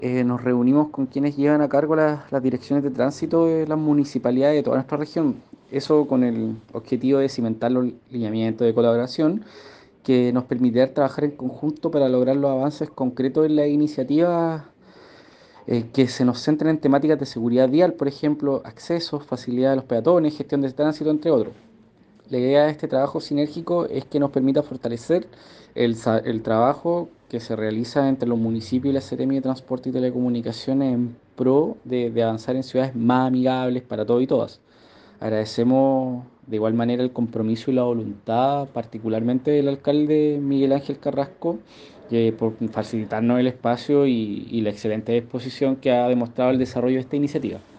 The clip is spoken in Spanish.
Nos reunimos con quienes llevan a cargo las direcciones de tránsito de las municipalidades de toda nuestra región. Eso con el objetivo de cimentar los lineamientos de colaboración que nos permitirá trabajar en conjunto para lograr los avances concretos en las iniciativas que se nos centren en temáticas de seguridad vial, por ejemplo, accesos, facilidad de los peatones, gestión de tránsito, entre otros. La idea de este trabajo sinérgico es que nos permita fortalecer el trabajo que se realiza entre los municipios y la Seremi de Transporte y Telecomunicaciones en pro de avanzar en ciudades más amigables para todos y todas. Agradecemos de igual manera el compromiso y la voluntad, particularmente del alcalde Miguel Ángel Carrasco, por facilitarnos el espacio y la excelente disposición que ha demostrado el desarrollo de esta iniciativa.